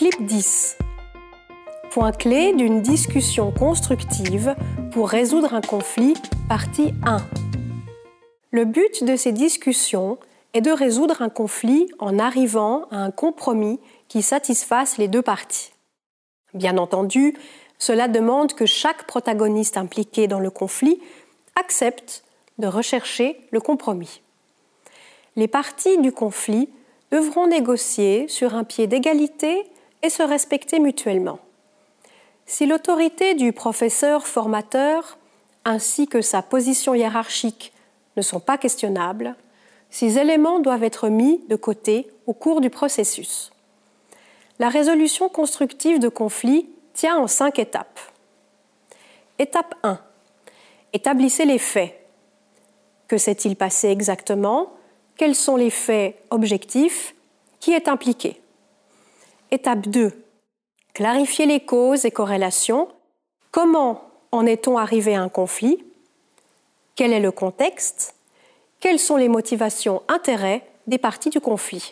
Clip 10. Point clé d'une discussion constructive pour résoudre un conflit, partie 1. Le but de ces discussions est de résoudre un conflit en arrivant à un compromis qui satisfasse les deux parties. Bien entendu, cela demande que chaque protagoniste impliqué dans le conflit accepte de rechercher le compromis. Les parties du conflit devront négocier sur un pied d'égalité et se respecter mutuellement. Si l'autorité du professeur formateur ainsi que sa position hiérarchique ne sont pas questionnables, ces éléments doivent être mis de côté au cours du processus. La résolution constructive de conflits tient en 5 étapes. Étape 1. Établissez les faits. Que s'est-il passé exactement? Quels sont les faits objectifs? Qui est impliqué? Étape 2. Clarifiez les causes et corrélations. Comment en est-on arrivé à un conflit? Quel est le contexte? Quelles sont les motivations, intérêts des parties du conflit?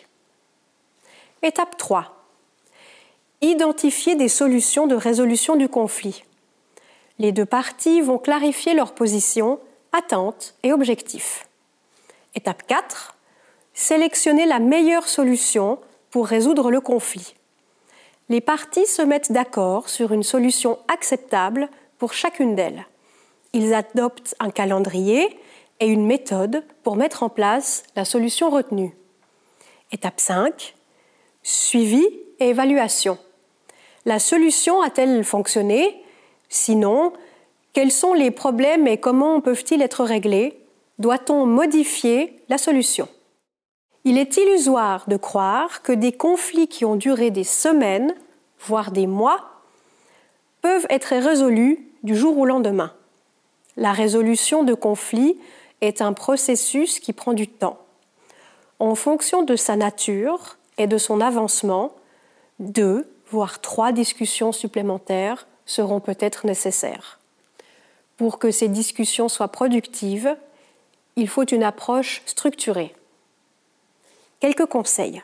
Étape 3. Identifier des solutions de résolution du conflit. Les deux parties vont clarifier leurs positions, attentes et objectifs. Étape 4. Sélectionner la meilleure solution pour résoudre le conflit. Les parties se mettent d'accord sur une solution acceptable pour chacune d'elles. Ils adoptent un calendrier et une méthode pour mettre en place la solution retenue. Étape 5. Suivi et évaluation. La solution a-t-elle fonctionné? Sinon, quels sont les problèmes et comment peuvent-ils être réglés? Doit-on modifier la solution? Il est illusoire de croire que des conflits qui ont duré des semaines, voire des mois, peuvent être résolus du jour au lendemain. La résolution de conflits est un processus qui prend du temps. En fonction de sa nature et de son avancement, 2, voire 3 discussions supplémentaires seront peut-être nécessaires. Pour que ces discussions soient productives, il faut une approche structurée. Quelques conseils.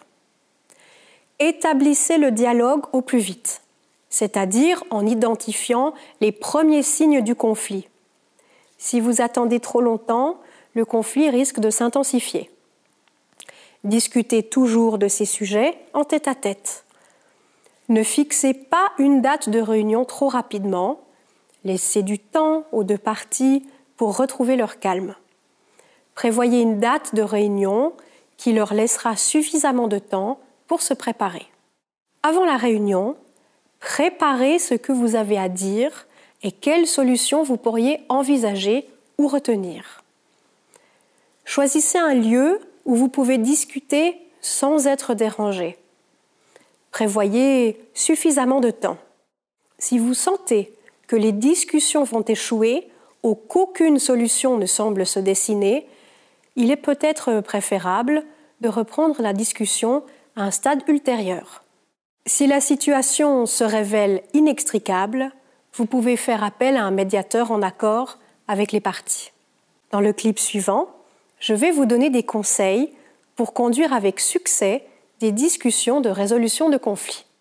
Établissez le dialogue au plus vite, c'est-à-dire en identifiant les premiers signes du conflit. Si vous attendez trop longtemps, le conflit risque de s'intensifier. Discutez toujours de ces sujets en tête-à-tête. Ne fixez pas une date de réunion trop rapidement. Laissez du temps aux deux parties pour retrouver leur calme. Prévoyez une date de réunion qui leur laissera suffisamment de temps pour se préparer. Avant la réunion, préparez ce que vous avez à dire et quelles solutions vous pourriez envisager ou retenir. Choisissez un lieu où vous pouvez discuter sans être dérangé. Prévoyez suffisamment de temps. Si vous sentez que les discussions vont échouer ou qu'aucune solution ne semble se dessiner, il est peut-être préférable de reprendre la discussion à un stade ultérieur. Si la situation se révèle inextricable, vous pouvez faire appel à un médiateur en accord avec les parties. Dans le clip suivant, je vais vous donner des conseils pour conduire avec succès des discussions de résolution de conflits.